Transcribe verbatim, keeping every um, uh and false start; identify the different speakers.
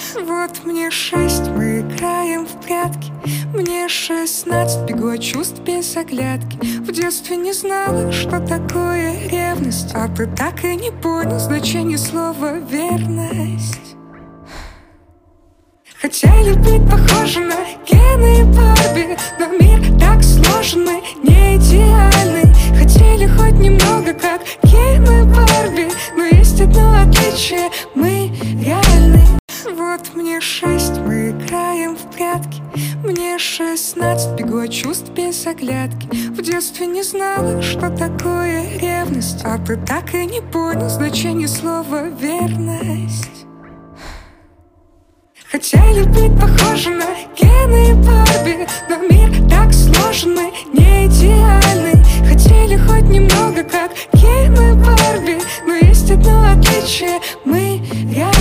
Speaker 1: Вот мне шесть, мы играем в прятки. Мне шестнадцать, бегу от чувств без оглядки. В детстве не знала, что такое ревность, а ты так и не понял значение слова верность. Хотели быть похожи на Кена и Барби, но мир так сложен, мы не идеальны. Хотели хоть немного как Кена и Барби, но есть одно отличие, мы реальны. Вот мне шесть, мы играем в прятки. Мне шестнадцать, бегу от чувств без оглядки. В детстве не знала, что такое ревность, а ты так и не понял значение слова верность. Хотели быть похожи на Кена и Барби, но мир так сложен, мы не идеальны. Хотели хоть немного как Кена и Барби, но есть одно отличие, мы реальны.